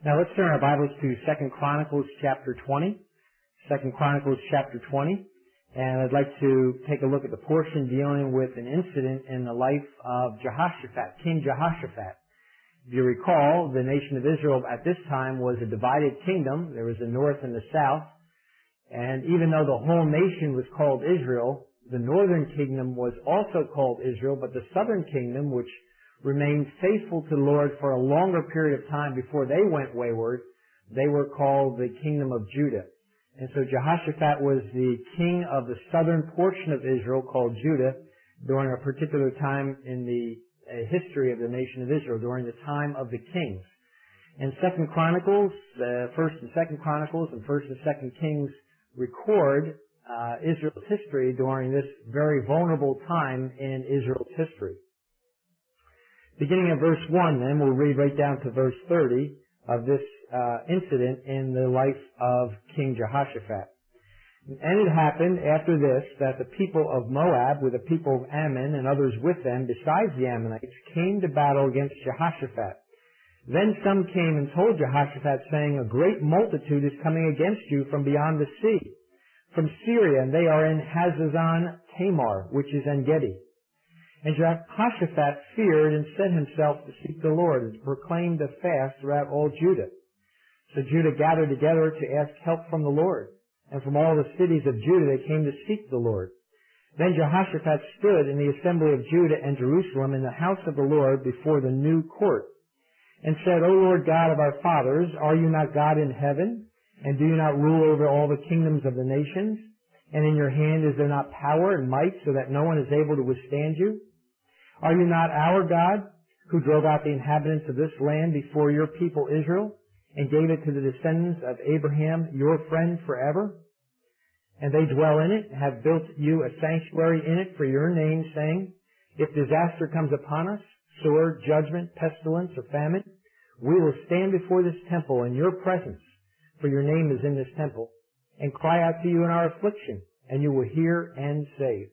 Now let's turn our Bibles to 2 Chronicles chapter 20. 2 Chronicles chapter 20. And I'd like to take a look at the portion dealing with an incident in the life of Jehoshaphat, King Jehoshaphat. If you recall, the nation of Israel at this time was a divided kingdom. There was a north and the south. And even though the whole nation was called Israel, the northern kingdom was also called Israel, but the southern kingdom, which remained faithful to the Lord for a longer period of time before they went wayward, they were called the kingdom of Judah. And so Jehoshaphat was the king of the southern portion of Israel called Judah during a particular time in the history of the nation of Israel, during the time of the kings. And 2 Chronicles, 1st and 2nd Chronicles and 1st and 2nd Kings record Israel's history during this very vulnerable time in Israel's history. Beginning at verse 1, then, we'll read right down to verse 30 of this incident in the life of King Jehoshaphat. And it happened after this that the people of Moab, with the people of Ammon and others with them, besides the Ammonites, came to battle against Jehoshaphat. Then some came and told Jehoshaphat, saying, "A great multitude is coming against you from beyond the sea, from Syria, and they are in Hazazon Tamar, which is En-gedi." And Jehoshaphat feared and set himself to seek the Lord and to proclaim the fast throughout all Judah. So Judah gathered together to ask help from the Lord. And from all the cities of Judah they came to seek the Lord. Then Jehoshaphat stood in the assembly of Judah and Jerusalem in the house of the Lord before the new court, and said, "O Lord God of our fathers, are you not God in heaven? And do you not rule over all the kingdoms of the nations? And in your hand is there not power and might, so that no one is able to withstand you? Are you not our God, who drove out the inhabitants of this land before your people Israel, and gave it to the descendants of Abraham, your friend, forever? And they dwell in it, and have built you a sanctuary in it for your name, saying, if disaster comes upon us, sword, judgment, pestilence, or famine, we will stand before this temple in your presence, for your name is in this temple, and cry out to you in our affliction, and you will hear and save."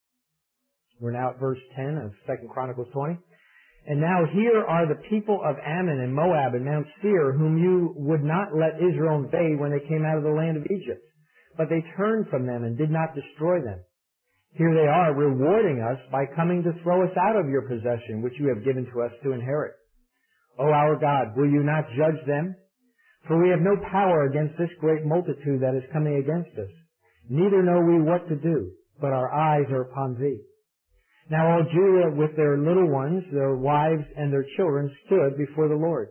We're now at verse 10 of 2 Chronicles 20. "And now here are the people of Ammon and Moab and Mount Seir, whom you would not let Israel invade when they came out of the land of Egypt. But they turned from them and did not destroy them. Here they are, rewarding us by coming to throw us out of your possession, which you have given to us to inherit. O our God, will you not judge them? For we have no power against this great multitude that is coming against us. Neither know we what to do, but our eyes are upon thee." Now all Judah with their little ones, their wives, and their children stood before the Lord.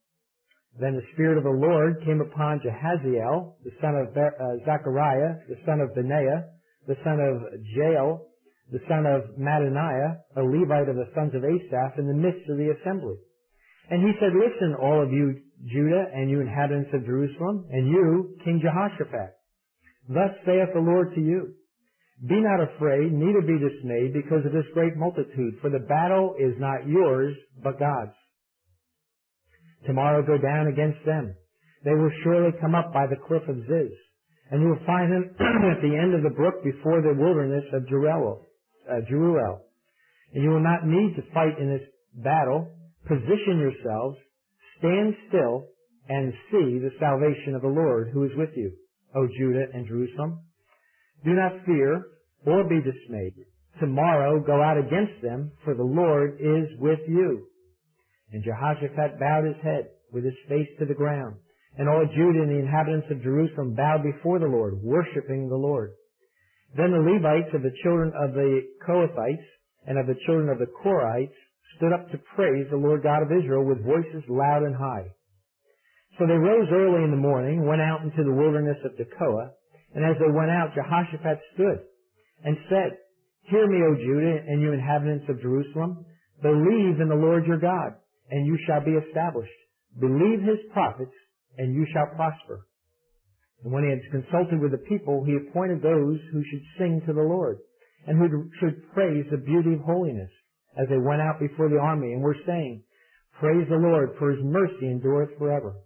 Then the Spirit of the Lord came upon Jahaziel, the son of Zechariah, the son of Benaiah, the son of Jael, the son of Mattaniah, a Levite of the sons of Asaph, in the midst of the assembly. And he said, "Listen, all of you Judah, and you inhabitants of Jerusalem, and you, King Jehoshaphat. Thus saith the Lord to you, be not afraid, neither be dismayed, because of this great multitude, for the battle is not yours, but God's. Tomorrow go down against them. They will surely come up by the cliff of Ziz, and you will find them at the end of the brook before the wilderness of Jeruel. And you will not need to fight in this battle. Position yourselves, stand still, and see the salvation of the Lord who is with you, O Judah and Jerusalem. Do not fear or be dismayed. Tomorrow go out against them, for the Lord is with you." And Jehoshaphat bowed his head with his face to the ground. And all Judah and the inhabitants of Jerusalem bowed before the Lord, worshiping the Lord. Then the Levites of the children of the Kohathites and of the children of the Korites stood up to praise the Lord God of Israel with voices loud and high. So they rose early in the morning, went out into the wilderness of Tekoa, and as they went out, Jehoshaphat stood and said, "Hear me, O Judah, and you inhabitants of Jerusalem. Believe in the Lord your God, and you shall be established. Believe his prophets, and you shall prosper." And when he had consulted with the people, he appointed those who should sing to the Lord, and who should praise the beauty of holiness, as they went out before the army, and were saying, "Praise the Lord, for his mercy endureth forever."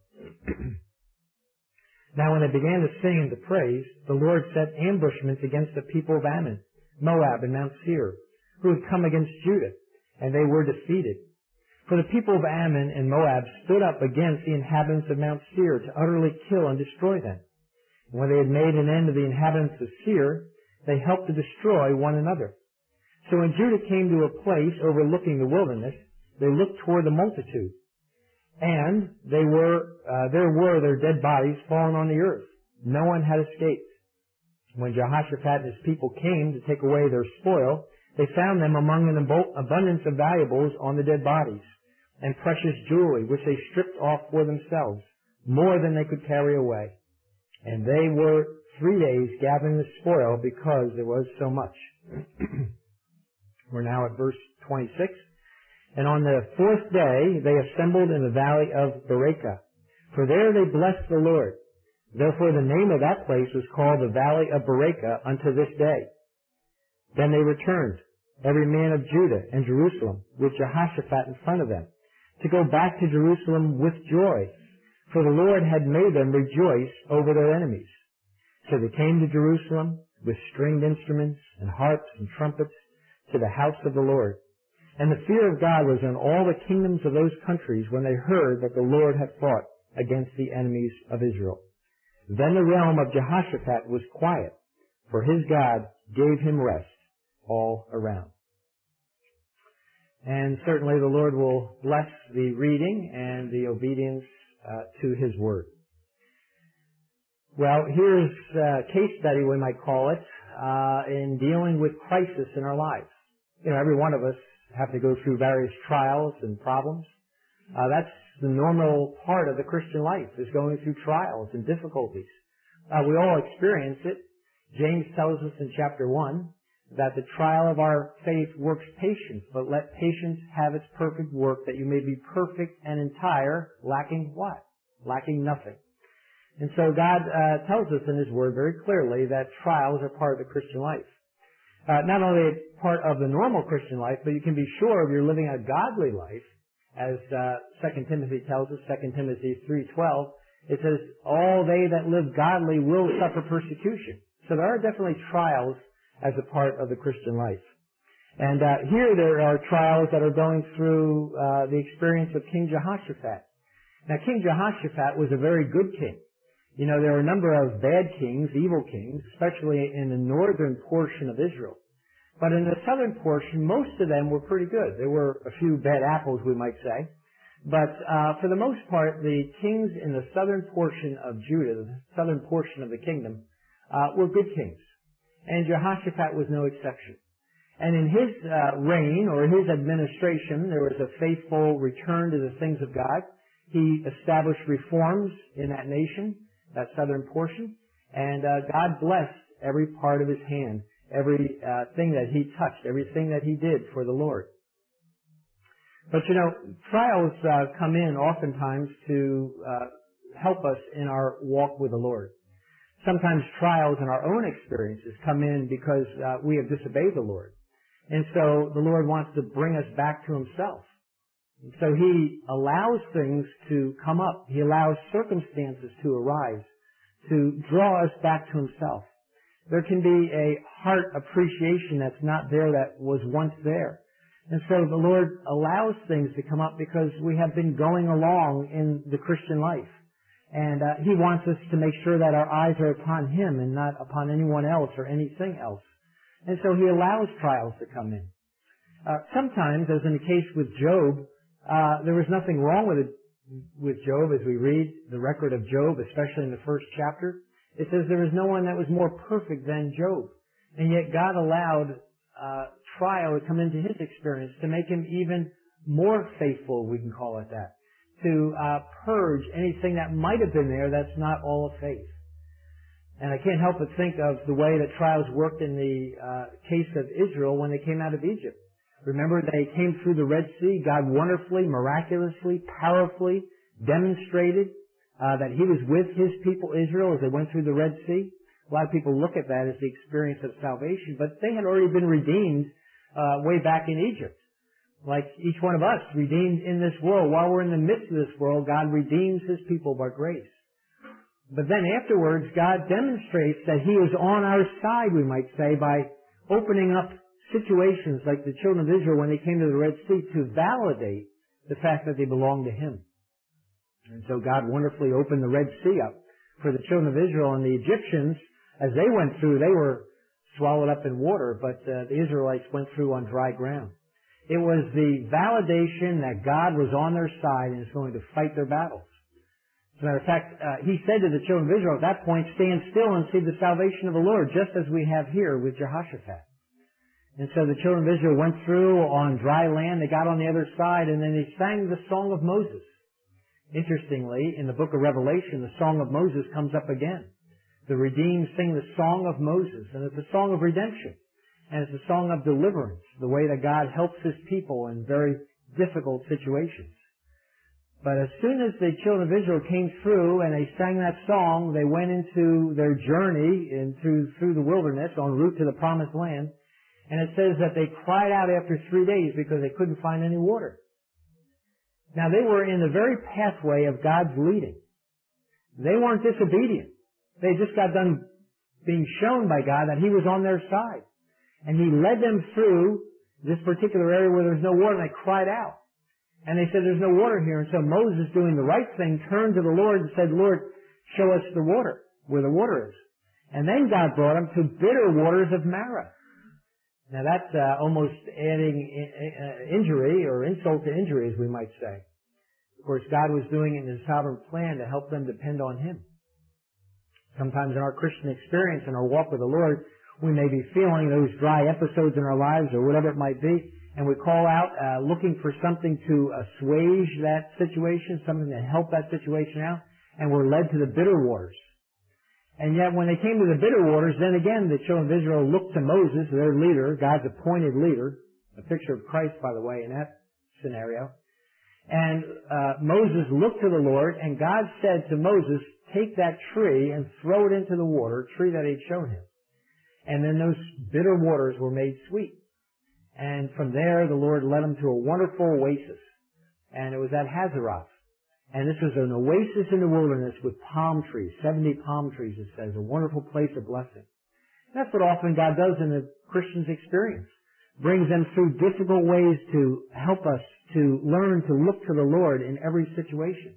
Now when they began to sing and to praise, the Lord set ambushments against the people of Ammon, Moab, and Mount Seir, who had come against Judah, and they were defeated. For the people of Ammon and Moab stood up against the inhabitants of Mount Seir to utterly kill and destroy them. And when they had made an end of the inhabitants of Seir, they helped to destroy one another. So when Judah came to a place overlooking the wilderness, they looked toward the multitude. And there were their dead bodies fallen on the earth. No one had escaped. When Jehoshaphat and his people came to take away their spoil, they found them among an abundance of valuables on the dead bodies, and precious jewelry, which they stripped off for themselves, more than they could carry away. And they were 3 days gathering the spoil because there was so much. We're now at verse 26. And on the 4th day they assembled in the valley of Berachah, for there they blessed the Lord. Therefore the name of that place was called the valley of Berachah unto this day. Then they returned, every man of Judah and Jerusalem, with Jehoshaphat in front of them, to go back to Jerusalem with joy, for the Lord had made them rejoice over their enemies. So they came to Jerusalem with stringed instruments and harps and trumpets to the house of the Lord. And the fear of God was on all the kingdoms of those countries when they heard that the Lord had fought against the enemies of Israel. Then the realm of Jehoshaphat was quiet, for his God gave him rest all around. And certainly the Lord will bless the reading and the obedience to His Word. Well, here's a case study, we might call it, in dealing with crisis in our lives. You know, every one of us have to go through various trials and problems. That's the normal part of the Christian life, is going through trials and difficulties. We all experience it. James tells us in chapter 1 that the trial of our faith works patience, but let patience have its perfect work, that you may be perfect and entire, lacking what? Lacking nothing. And so God tells us in His Word very clearly that trials are part of the Christian life. Not only a part of the normal Christian life, but you can be sure if you're living a godly life, as 2 Timothy tells us, 2 Timothy 3:12, it says, all they that live godly will suffer persecution. So there are definitely trials as a part of the Christian life. And here there are trials that are going through the experience of King Jehoshaphat. Now, King Jehoshaphat was a very good king. You know, there are a number of bad kings, evil kings, especially in the northern portion of Israel. But in the southern portion, most of them were pretty good. There were a few bad apples, we might say. But for the most part, the kings in the southern portion of Judah, the southern portion of the kingdom, were good kings. And Jehoshaphat was no exception. And in his reign, or his administration, there was a faithful return to the things of God. He established reforms in that nation, that southern portion, and God blessed every part of his hand, every thing that he touched, everything that he did for the Lord. But you know, trials come in oftentimes to help us in our walk with the Lord. Sometimes trials in our own experiences come in because we have disobeyed the Lord. And so the Lord wants to bring us back to Himself. And so He allows things to come up. He allows circumstances to arise to draw us back to Himself. There can be a heart appreciation that's not there that was once there. And so the Lord allows things to come up because we have been going along in the Christian life. And He wants us to make sure that our eyes are upon Him and not upon anyone else or anything else. And so He allows trials to come in. Sometimes, as in the case with Job, there was nothing wrong with Job as we read the record of Job, especially in the first chapter. It says there was no one that was more perfect than Job. And yet God allowed trial to come into his experience to make him even more faithful, we can call it that, to purge anything that might have been there that's not all of faith. And I can't help but think of the way that trials worked in the case of Israel when they came out of Egypt. Remember, they came through the Red Sea. God wonderfully, miraculously, powerfully demonstrated that He was with His people Israel as they went through the Red Sea. A lot of people look at that as the experience of salvation, but they had already been redeemed way back in Egypt. Like each one of us, redeemed in this world. While we're in the midst of this world, God redeems His people by grace. But then afterwards, God demonstrates that He is on our side, we might say, by opening up situations like the children of Israel when they came to the Red Sea to validate the fact that they belonged to Him. And so God wonderfully opened the Red Sea up for the children of Israel, and the Egyptians, as they went through, they were swallowed up in water, but the Israelites went through on dry ground. It was the validation that God was on their side and is going to fight their battles. As a matter of fact, He said to the children of Israel at that point, stand still and see the salvation of the Lord, just as we have here with Jehoshaphat. And so the children of Israel went through on dry land, they got on the other side, and then they sang the Song of Moses. Interestingly, in the book of Revelation, the Song of Moses comes up again. The redeemed sing the Song of Moses, and it's a song of redemption. And it's a song of deliverance, the way that God helps His people in very difficult situations. But as soon as the children of Israel came through and they sang that song, they went into their journey through the wilderness en route to the Promised Land. And it says that they cried out after 3 days because they couldn't find any water. Now they were in the very pathway of God's leading. They weren't disobedient. They just got done being shown by God that He was on their side. And He led them through this particular area where there's no water, and they cried out. And they said, there's no water here. And so Moses, doing the right thing, turned to the Lord and said, Lord, show us the water, where the water is. And then God brought them to bitter waters of Marah. Now that's almost adding injury or insult to injury, as we might say. Of course, God was doing it in His sovereign plan to help them depend on Him. Sometimes in our Christian experience, in our walk with the Lord, we may be feeling those dry episodes in our lives or whatever it might be, and we call out looking for something to assuage that situation, something to help that situation out, and we're led to the bitter waters. And yet when they came to the bitter waters, then again the children of Israel looked to Moses, their leader, God's appointed leader, a picture of Christ, by the way, in that scenario. And Moses looked to the Lord, and God said to Moses, take that tree and throw it into the water, tree that He'd shown him. And then those bitter waters were made sweet. And from there, the Lord led him to a wonderful oasis. And it was at Hazeroth. And this was an oasis in the wilderness with palm trees, 70 palm trees, it says, a wonderful place of blessing. That's what often God does in the Christian's experience. Brings them through difficult ways to help us to learn to look to the Lord in every situation.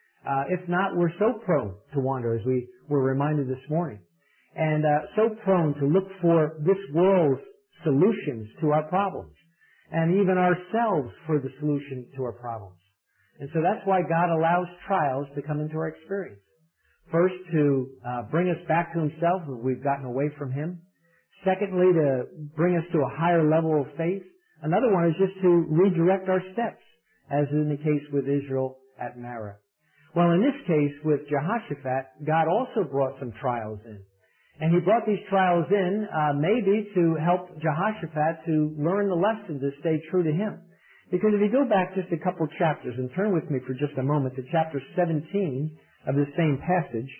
If not, we're so prone to wander, as we were reminded this morning. And so prone to look for this world's solutions to our problems. And even ourselves for the solution to our problems. And so that's why God allows trials to come into our experience. First, to bring us back to Himself if we've gotten away from Him. Secondly, to bring us to a higher level of faith. Another one is just to redirect our steps, as in the case with Israel at Marah. Well, in this case, with Jehoshaphat, God also brought some trials in. And He brought these trials in maybe to help Jehoshaphat to learn the lesson to stay true to Him. Because if you go back just a couple chapters and turn with me for just a moment to chapter 17 of the same passage,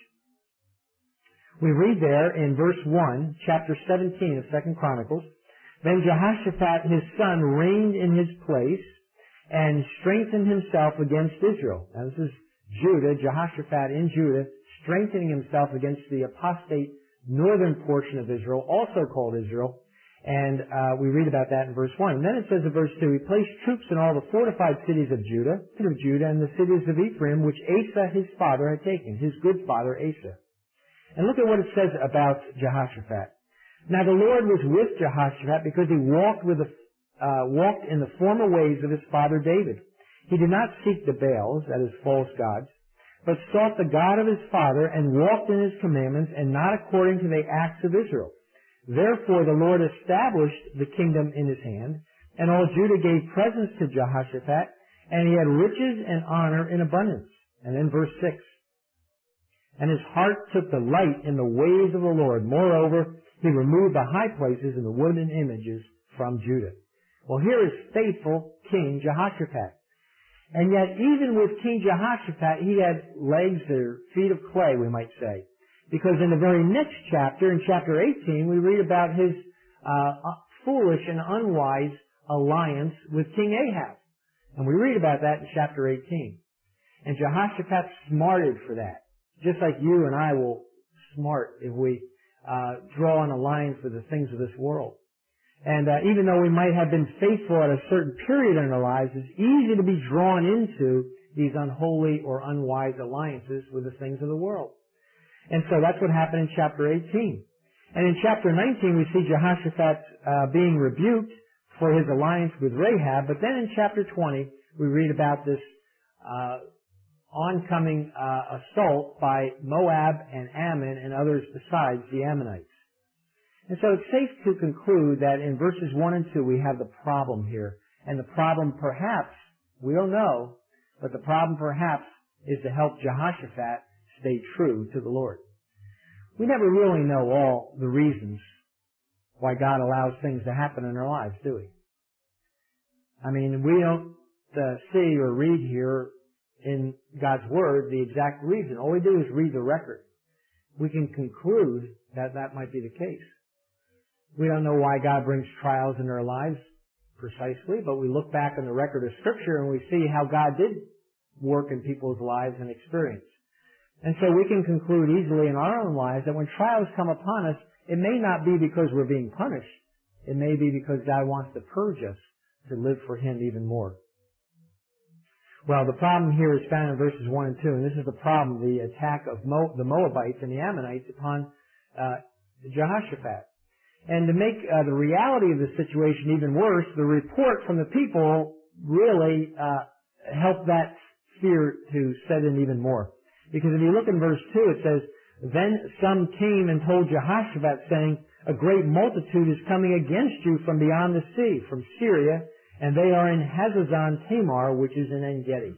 we read there in verse 1, chapter 17 of 2 Chronicles, then Jehoshaphat his son reigned in his place and strengthened himself against Israel. Now this is Judah, Jehoshaphat in Judah, strengthening himself against the apostate northern portion of Israel, also called Israel. And we read about that in verse 1. And then it says in verse 2, he placed troops in all the fortified cities of Judah, and the cities of Ephraim, which Asa his father had taken, his good father Asa. And look at what it says about Jehoshaphat. Now the Lord was with Jehoshaphat because he walked in the former ways of his father David. He did not seek the Baals, that is, false gods, but sought the God of his father and walked in his commandments and not according to the acts of Israel. Therefore the Lord established the kingdom in his hand, and all Judah gave presents to Jehoshaphat, and he had riches and honor in abundance. And then verse 6. And his heart took delight in the ways of the Lord. Moreover, he removed the high places and the wooden images from Judah. Well, here is faithful King Jehoshaphat. And yet, even with King Jehoshaphat, he had legs or feet of clay, we might say. Because in the very next chapter, in chapter 18, we read about his foolish and unwise alliance with King Ahab. And we read about that in chapter 18. And Jehoshaphat smarted for that. Just like you and I will smart if we draw an alliance with the things of this world. And even though we might have been faithful at a certain period in our lives, it's easy to be drawn into these unholy or unwise alliances with the things of the world. And so that's what happened in chapter 18. And in chapter 19 we see Jehoshaphat being rebuked for his alliance with Rahab, but then in chapter 20 we read about this oncoming assault by Moab and Ammon and others besides the Ammonites. And so it's safe to conclude that in verses 1 and 2 we have the problem here. And the problem perhaps, we don't know, but the problem perhaps is to help Jehoshaphat stay true to the Lord. We never really know all the reasons why God allows things to happen in our lives, do we? I mean, we don't see or read here in God's Word the exact reason. All we do is read the record. We can conclude that that might be the case. We don't know why God brings trials into our lives precisely, but we look back on the record of Scripture and we see how God did work in people's lives and experience. And so we can conclude easily in our own lives that when trials come upon us, it may not be because we're being punished. It may be because God wants to purge us to live for Him even more. Well, the problem here is found in verses 1 and 2, and this is the problem, the attack of the Moabites and the Ammonites upon Jehoshaphat. And to make the reality of the situation even worse, the report from the people really helped that fear to set in even more. Because if you look in verse 2, it says, "Then some came and told Jehoshaphat, saying, A great multitude is coming against you from beyond the sea, from Syria, and they are in Hazazon Tamar, which is in En-Gedi."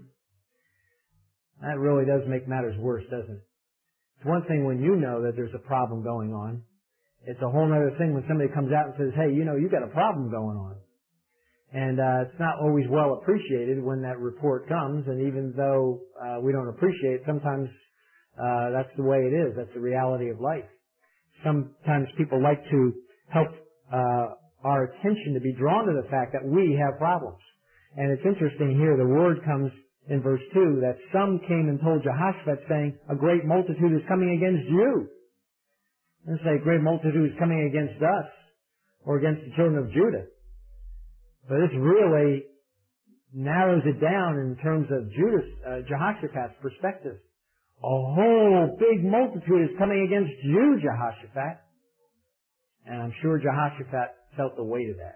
That really does make matters worse, doesn't it? It's one thing when you know that there's a problem going on. It's a whole other thing when somebody comes out and says, "Hey, you know, you got a problem going on." And it's not always well appreciated when that report comes, and even though we don't appreciate it, sometimes that's the way it is. That's the reality of life. Sometimes people like to help our attention to be drawn to the fact that we have problems. And it's interesting here, the word comes in verse 2, that some came and told Jehoshaphat, saying, "A great multitude is coming against you." And say, "A great multitude is coming against us," or against the children of Judah. But this really narrows it down in terms of Jehoshaphat's perspective. A whole big multitude is coming against you, Jehoshaphat. And I'm sure Jehoshaphat felt the weight of that.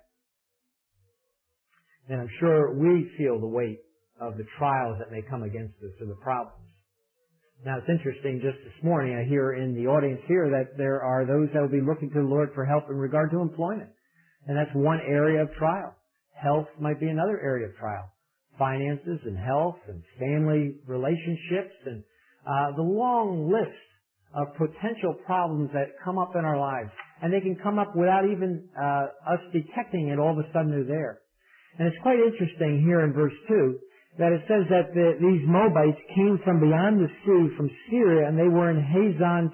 And I'm sure we feel the weight of the trials that may come against us or the problems. Now it's interesting, just this morning I hear in the audience here that there are those that will be looking to the Lord for help in regard to employment. And that's one area of trial. Health might be another area of trial. Finances and health and family relationships and the long list of potential problems that come up in our lives. And they can come up without even us detecting it. All of a sudden they're there. And it's quite interesting here in verse 2 that it says that these Moabites came from beyond the sea, from Syria, and they were in Hazazon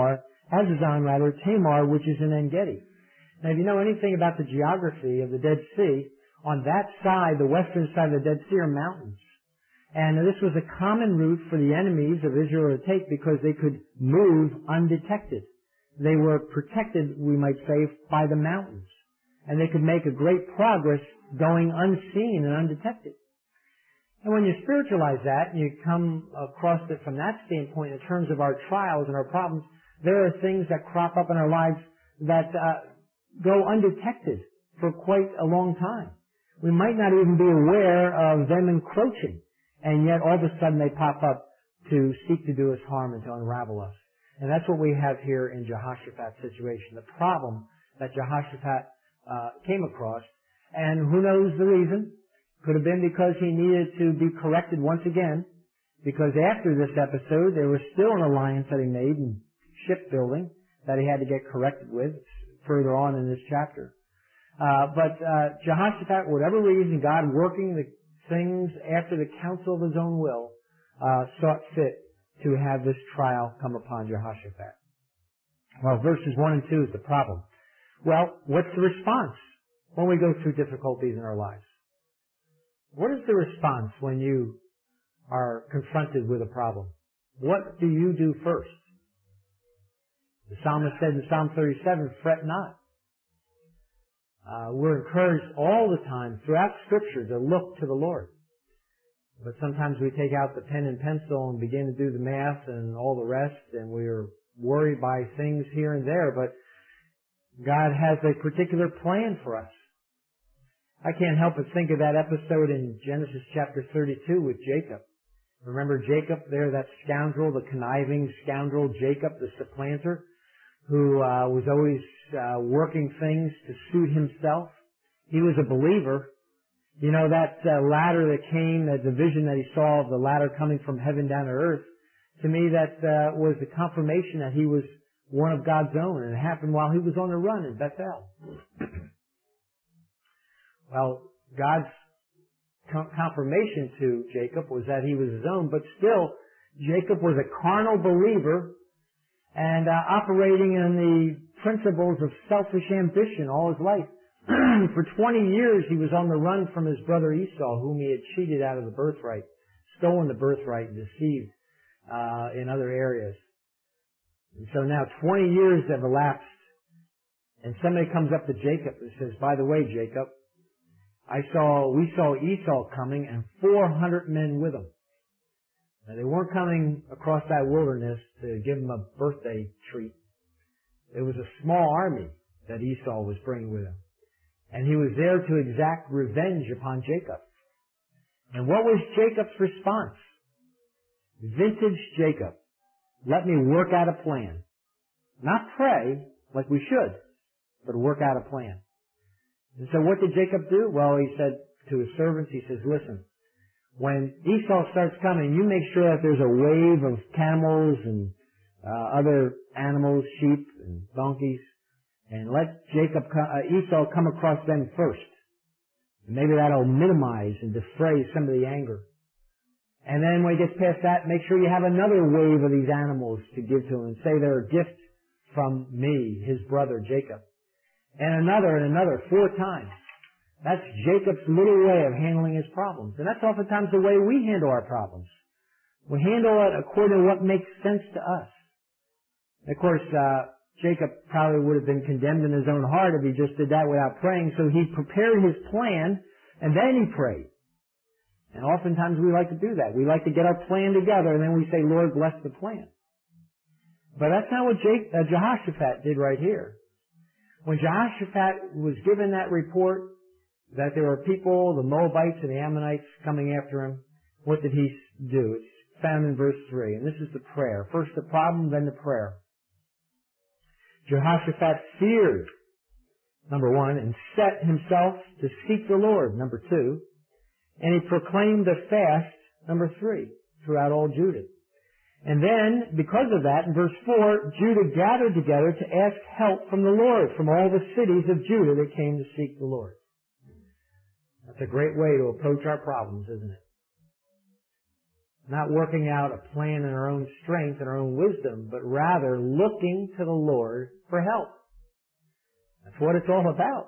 Tamar, which is in En-Gedi. Now if you know anything about the geography of the Dead Sea, on that side, the western side of the Dead Sea, are mountains. And this was a common route for the enemies of Israel to take because they could move undetected. They were protected, we might say, by the mountains. And they could make a great progress going unseen and undetected. And when you spiritualize that and you come across it from that standpoint in terms of our trials and our problems, there are things that crop up in our lives that go undetected for quite a long time. We might not even be aware of them encroaching, and yet all of a sudden they pop up to seek to do us harm and to unravel us. And that's what we have here in Jehoshaphat's situation, the problem that Jehoshaphat came across. And who knows the reason? Could have been because he needed to be corrected once again, because after this episode there was still an alliance that he made in shipbuilding that he had to get corrected with further on in this chapter. But Jehoshaphat, whatever reason, God working the things after the counsel of His own will, sought fit to have this trial come upon Jehoshaphat. Well, verses 1 and 2 is the problem. Well, what's the response when we go through difficulties in our lives? What is the response when you are confronted with a problem? What do you do first? The psalmist said in Psalm 37, "Fret not." We're encouraged all the time throughout Scripture to look to the Lord. But sometimes we take out the pen and pencil and begin to do the math and all the rest, and we're worried by things here and there, but God has a particular plan for us. I can't help but think of that episode in Genesis chapter 32 with Jacob. Remember Jacob there, that scoundrel, the conniving scoundrel, Jacob, the supplanter, who was always working things to suit himself. He was a believer. You know, that ladder that came, the vision that he saw of the ladder coming from heaven down to earth, to me that was the confirmation that he was one of God's own, and it happened while he was on the run in Bethel. Well, God's confirmation to Jacob was that he was his own, but still, Jacob was a carnal believer and operating in the principles of selfish ambition all his life. For 20 years he was on the run from his brother Esau, whom he had cheated out of the birthright, stolen the birthright, and deceived in other areas. And so now 20 years have elapsed, and somebody comes up to Jacob and says, by the way, Jacob, we saw Esau coming and 400 men with him. Now they weren't coming across that wilderness to give him a birthday treat. It was a small army that Esau was bringing with him. And he was there to exact revenge upon Jacob. And what was Jacob's response? Vintage Jacob. Let me work out a plan. Not pray like we should, but work out a plan. And so what did Jacob do? Well, he said to his servants, he says, listen, when Esau starts coming, you make sure that there's a wave of camels and other animals, sheep and donkeys, and let Esau come across them first. Maybe that'll minimize and defray some of the anger. And then when he gets past that, make sure you have another wave of these animals to give to him and say they're a gift from me, his brother Jacob. And another, 4 times. That's Jacob's little way of handling his problems. And that's oftentimes the way we handle our problems. We handle it according to what makes sense to us. And of course, Jacob probably would have been condemned in his own heart if he just did that without praying. So he prepared his plan and then he prayed. And oftentimes we like to do that. We like to get our plan together and then we say, Lord, bless the plan. But that's not what Jehoshaphat did right here. When Jehoshaphat was given that report that there were people, the Moabites and the Ammonites, coming after him, what did he do? It's found in verse 3. And this is the prayer. First the problem, then the prayer. Jehoshaphat feared, number 1, and set himself to seek the Lord, number 2. And he proclaimed a fast, number 3, throughout all Judah. And then, because of that, in verse 4, Judah gathered together to ask help from the Lord, from all the cities of Judah that came to seek the Lord. That's a great way to approach our problems, isn't it? Not working out a plan in our own strength and our own wisdom, but rather looking to the Lord for help. That's what it's all about.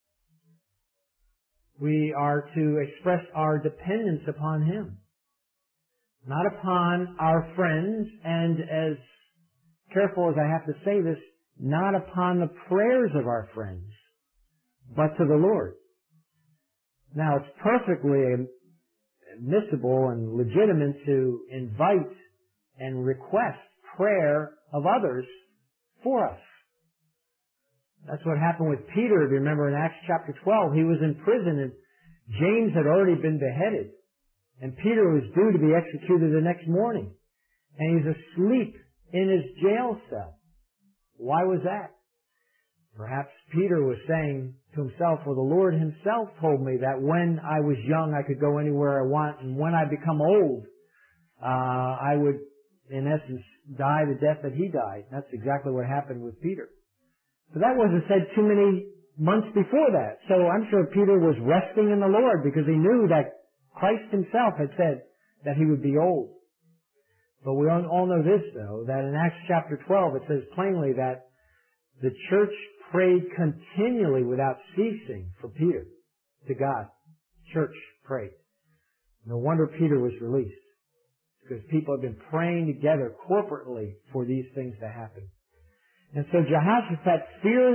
We are to express our dependence upon Him. Not upon our friends, and as careful as I have to say this, not upon the prayers of our friends, but to the Lord. Now, it's perfectly admissible and legitimate to invite and request prayer of others for us. That's what happened with Peter. If you remember in Acts chapter 12, he was in prison and James had already been beheaded. And Peter was due to be executed the next morning. And he's asleep in his jail cell. Why was that? Perhaps Peter was saying to himself, well, the Lord Himself told me that when I was young I could go anywhere I want, and when I become old, I would, in essence, die the death that He died. That's exactly what happened with Peter. But that wasn't said too many months before that. So I'm sure Peter was resting in the Lord because he knew that Christ Himself had said that he would be old. But we all know this, though, that in Acts chapter 12 it says plainly that the church prayed continually without ceasing for Peter to God. Church prayed. No wonder Peter was released, because people have been praying together corporately for these things to happen. And so Jehoshaphat feared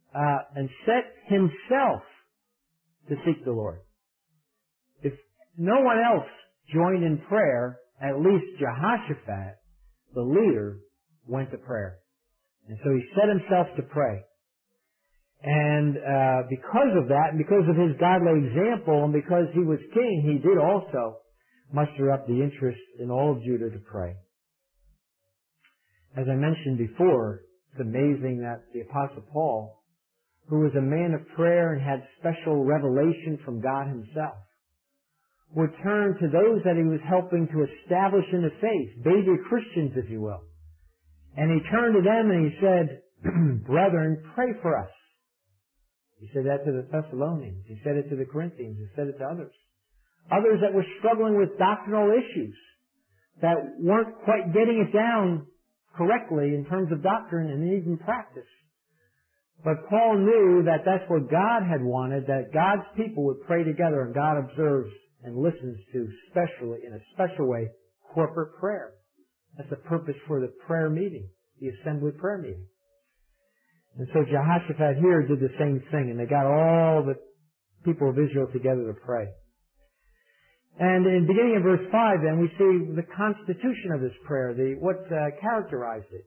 and set himself to seek the Lord. If no one else joined in prayer, at least Jehoshaphat, the leader, went to prayer. And so he set himself to pray. And because of that, and because of his godly example, and because he was king, he did also muster up the interest in all of Judah to pray. As I mentioned before, it's amazing that the Apostle Paul, who was a man of prayer and had special revelation from God himself, would turn to those that he was helping to establish in the faith, baby Christians, if you will. And he turned to them and he said, "Brethren, pray for us." He said that to the Thessalonians. He said it to the Corinthians. He said it to others. Others that were struggling with doctrinal issues, that weren't quite getting it down correctly in terms of doctrine and even practice. But Paul knew that that's what God had wanted, that God's people would pray together, and God observes and listens to, especially in a special way, corporate prayer. That's the purpose for the prayer meeting, the assembly prayer meeting. And so Jehoshaphat here did the same thing, and they got all the people of Israel together to pray. And in beginning of verse 5, then, we see the constitution of this prayer, what characterized it.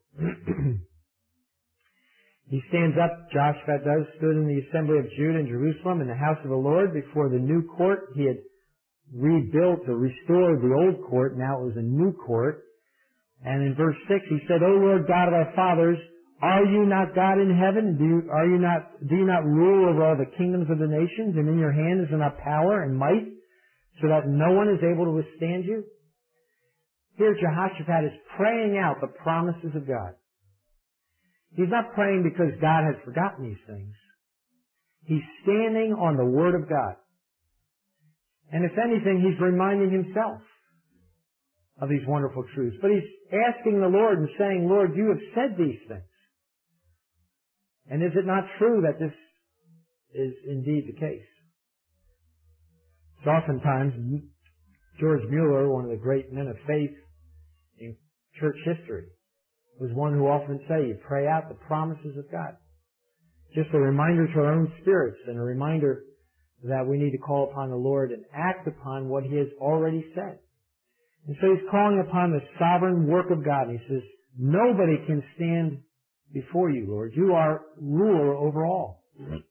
He stands up, Jehoshaphat does, stood in the assembly of Judah in Jerusalem in the house of the Lord before the new court. He had rebuilt or restored the old court. Now it was a new court. And in verse 6 he said, "O Lord God of our fathers, are you not God in heaven? Do you not rule over all the kingdoms of the nations? And in your hand is enough power and might so that no one is able to withstand you?" Here Jehoshaphat is praying out the promises of God. He's not praying because God has forgotten these things. He's standing on the Word of God. And if anything, he's reminding himself of these wonderful truths. But he's asking the Lord and saying, "Lord, you have said these things. And is it not true that this is indeed the case?" So oftentimes, George Mueller, one of the great men of faith in church history, was one who often said, you pray out the promises of God. Just a reminder to our own spirits and a reminder that we need to call upon the Lord and act upon what He has already said. And so He's calling upon the sovereign work of God. He says, nobody can stand before you, Lord. You are ruler over all.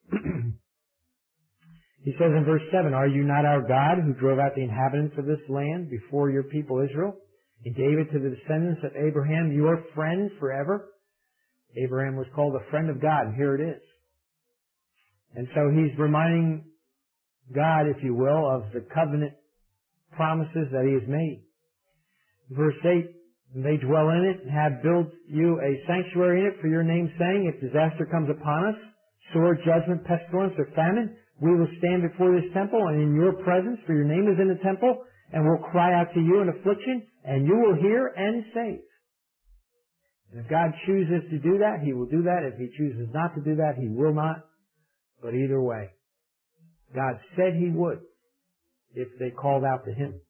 He says in verse 7, are you not our God who drove out the inhabitants of this land before your people Israel and gave it to the descendants of Abraham, your friend forever? Abraham was called a friend of God, and here it is. And so he's reminding God, if you will, of the covenant promises that He has made. Verse 8, they dwell in it and have built you a sanctuary in it for your name's sake. If disaster comes upon us, sword, judgment, pestilence, or famine, we will stand before this temple and in your presence, for your name is in the temple, and will cry out to you in affliction, and you will hear and save. And if God chooses to do that, He will do that. If He chooses not to do that, He will not. But either way, God said He would if they called out to Him.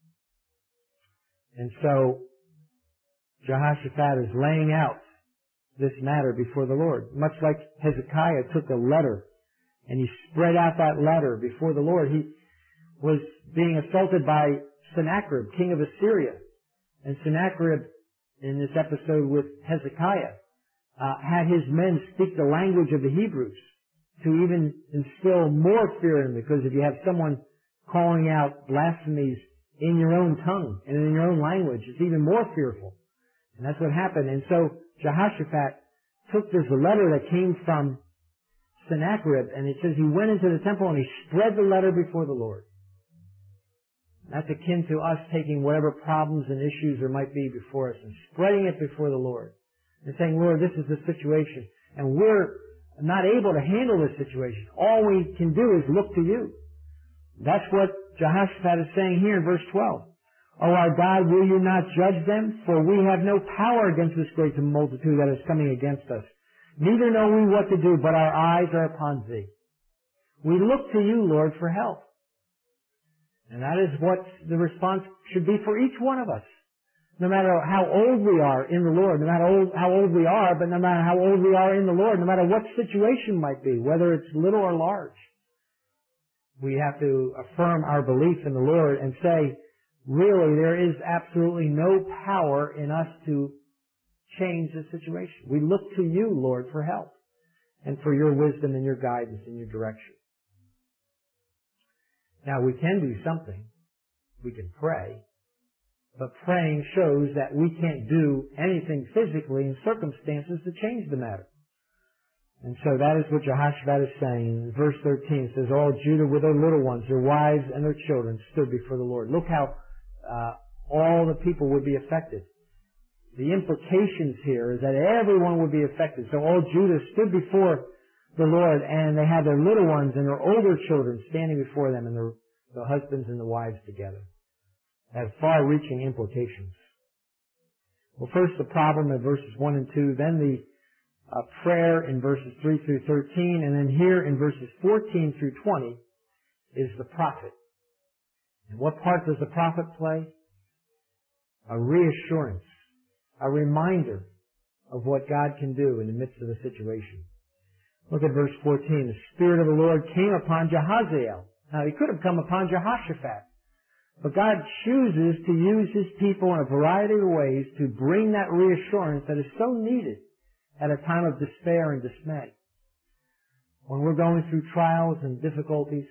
And so, Jehoshaphat is laying out this matter before the Lord. Much like Hezekiah took a letter and he spread out that letter before the Lord. He was being assaulted by Sennacherib, king of Assyria. And Sennacherib, in this episode with Hezekiah, had his men speak the language of the Hebrews to even instill more fear in them, because if you have someone calling out blasphemies in your own tongue and in your own language, it's even more fearful. And that's what happened. And so Jehoshaphat took this letter that came from Sennacherib, and it says he went into the temple and he spread the letter before the Lord. That's akin to us taking whatever problems and issues there might be before us and spreading it before the Lord and saying, Lord, this is the situation, and we're not able to handle this situation. All we can do is look to you. That's what Jehoshaphat is saying here in verse 12. O our God, will you not judge them? For we have no power against this great multitude that is coming against us. Neither know we what to do, but our eyes are upon Thee. We look to you, Lord, for help. And that is what the response should be for each one of us. No matter how old we are in the Lord, no matter how old we are, but no matter how old we are in the Lord, no matter what situation might be, whether it's little or large, we have to affirm our belief in the Lord and say, really, there is absolutely no power in us to change the situation. We look to you, Lord, for help and for your wisdom and your guidance and your direction. Now, we can do something. We can pray. But praying shows that we can't do anything physically in circumstances to change the matter. And so that is what Jehoshaphat is saying. In verse 13 it says, all Judah with their little ones, their wives and their children stood before the Lord. Look how all the people would be affected. The implications here is that everyone would be affected. So all Judah stood before the Lord, and they had their little ones and their older children standing before them, and the husbands and the wives together. That has far-reaching implications. Well, first the problem in verses 1 and 2, then the prayer in verses 3 through 13, and then here in verses 14 through 20 is the prophet. And what part does the prophet play? A reassurance, a reminder of what God can do in the midst of the situation. Look at verse 14. The Spirit of the Lord came upon Jahaziel. Now, he could have come upon Jehoshaphat. But God chooses to use His people in a variety of ways to bring that reassurance that is so needed at a time of despair and dismay. When we're going through trials and difficulties,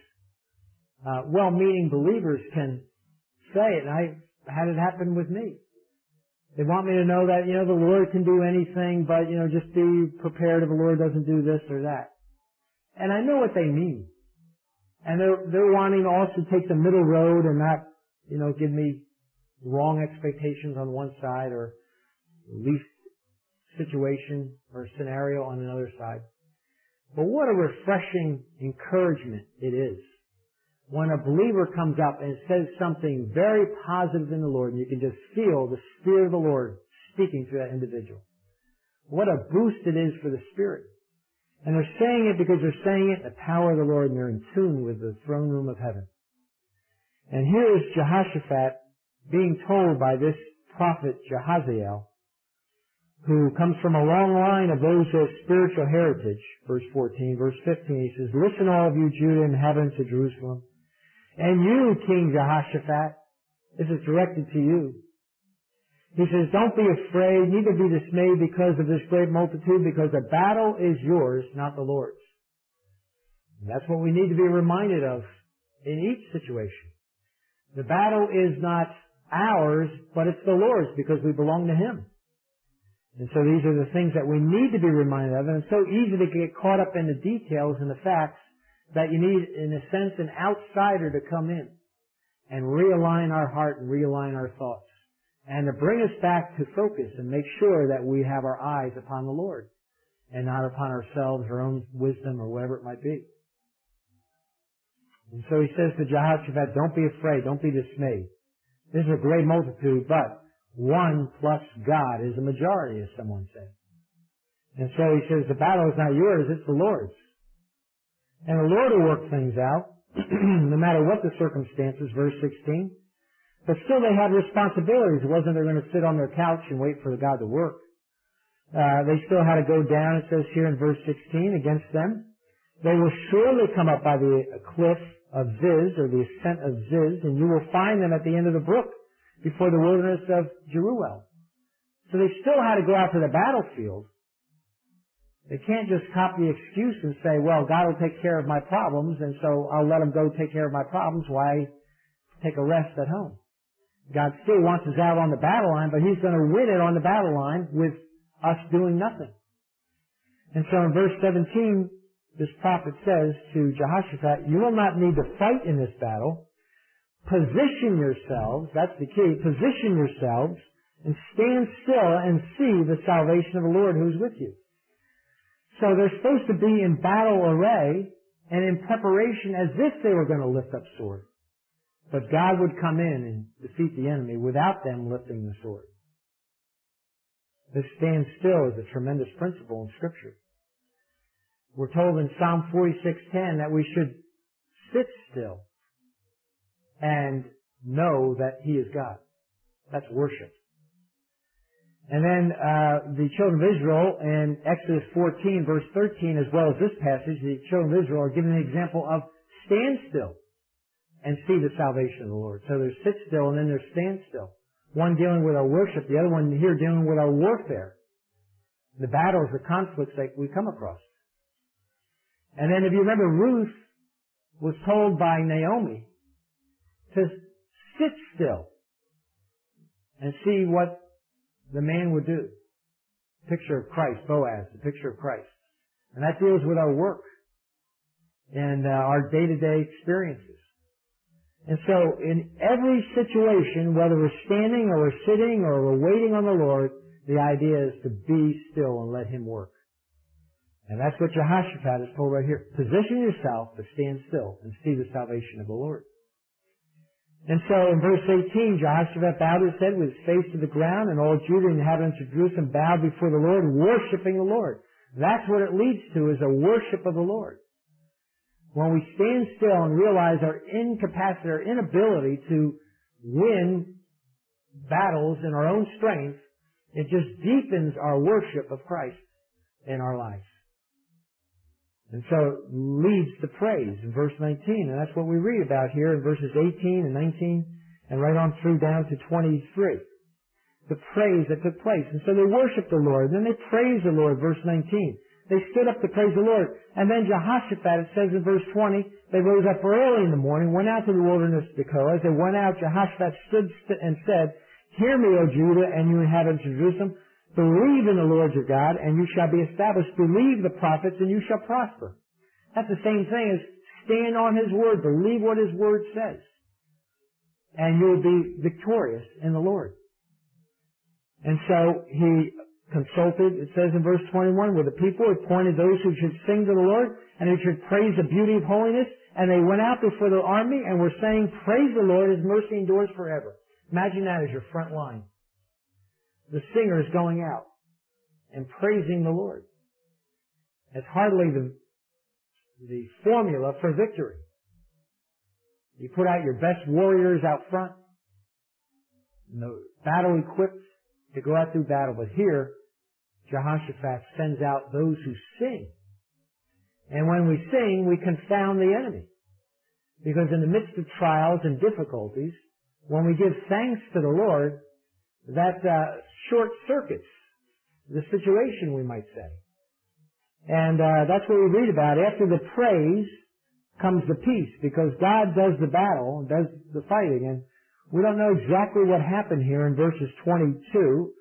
well-meaning believers can say it, and I had it happen with me. They want me to know that, the Lord can do anything, but, just be prepared if the Lord doesn't do this or that. And I know what they mean. And they're wanting to also take the middle road and not, give me wrong expectations on one side or least situation or scenario on another side. But what a refreshing encouragement it is when a believer comes up and says something very positive in the Lord, and you can just feel the Spirit of the Lord speaking to that individual. What a boost it is for the Spirit. And they're saying it because they're saying it in the power of the Lord, and they're in tune with the throne room of heaven. And here is Jehoshaphat being told by this prophet Jahaziel, who comes from a long line of those who have spiritual heritage. Verse 14, verse 15, he says, listen all of you Judah and heaven to Jerusalem. And you, King Jehoshaphat, this is directed to you. He says, don't be afraid, neither be dismayed because of this great multitude, because the battle is yours, not the Lord's. And that's what we need to be reminded of in each situation. The battle is not ours, but it's the Lord's because we belong to Him. And so these are the things that we need to be reminded of, and it's so easy to get caught up in the details and the facts that you need, in a sense, an outsider to come in and realign our heart and realign our thoughts and to bring us back to focus and make sure that we have our eyes upon the Lord and not upon ourselves, our own wisdom, or whatever it might be. And so he says to Jehoshaphat, don't be afraid, don't be dismayed. This is a great multitude, but one plus God is a majority, as someone said. And so he says, the battle is not yours, it's the Lord's. And the Lord will work things out, no matter what the circumstances, verse 16. But still they had responsibilities. It wasn't they're going to sit on their couch and wait for God to work. They still had to go down, it says here in verse 16, against them. They will surely come up by the cliff of Ziz, or the ascent of Ziz, and you will find them at the end of the brook, before the wilderness of Jeruel. So they still had to go out to the battlefield. They can't just copy the excuse and say, well, God will take care of my problems, and so I'll let Him go take care of my problems. Why take a rest at home? God still wants us out on the battle line, but He's going to win it on the battle line with us doing nothing. And so in verse 17, this prophet says to Jehoshaphat, you will not need to fight in this battle. Position yourselves, that's the key, position yourselves and stand still and see the salvation of the Lord who is with you. So they're supposed to be in battle array and in preparation as if they were going to lift up sword. But God would come in and defeat the enemy without them lifting the sword. This stand still is a tremendous principle in Scripture. We're told in Psalm 46:10 that we should sit still and know that He is God. That's worship. And then the children of Israel in Exodus 14, verse 13, as well as this passage, the children of Israel are given an example of stand still and see the salvation of the Lord. So there's sit still and then there's stand still. One dealing with our worship, the other one here dealing with our warfare. The battles, the conflicts that we come across. And then if you remember, Ruth was told by Naomi to sit still and see what the man would do. Picture of Christ, Boaz, the picture of Christ. And that deals with our work and our day-to-day experiences. And so in every situation, whether we're standing or we're sitting or we're waiting on the Lord, the idea is to be still and let Him work. And that's what Jehoshaphat is told right here. Position yourself to stand still and see the salvation of the Lord. And so in verse 18, Jehoshaphat bowed his head with his face to the ground, and all Judah and the inhabitants of Jerusalem bowed before the Lord, worshiping the Lord. That's what it leads to, is a worship of the Lord. When we stand still and realize our incapacity, our inability to win battles in our own strength, it just deepens our worship of Christ in our lives. And so it leads to praise in verse 19. And that's what we read about here in verses 18 and 19 and right on through down to 23. The praise that took place. And so they worshiped the Lord. And then they praised the Lord, verse 19. They stood up to praise the Lord. And then Jehoshaphat, it says in verse 20, they rose up early in the morning, went out to the wilderness of Tekoa. As they went out, Jehoshaphat stood and said, Hear me, O Judah, and you inhabitants of Jerusalem. Believe in the Lord your God, and you shall be established. Believe the prophets, and you shall prosper. That's the same thing as stand on His word. Believe what His word says. And you will be victorious in the Lord. And so he consulted, it says in verse 21, with the people, appointed those who should sing to the Lord, and who should praise the beauty of holiness. And they went out before the army, and were saying, Praise the Lord, His mercy endures forever. Imagine that as your front line. The singers going out and praising the Lord. It's hardly the formula for victory. You put out your best warriors out front, battle equipped to go out through battle. But here, Jehoshaphat sends out those who sing. And when we sing, we confound the enemy. Because in the midst of trials and difficulties, when we give thanks to the Lord, that short circuits the situation, we might say. And that's what we read about. After the praise comes the peace, because God does the battle, does the fighting. And we don't know exactly what happened here in verses 22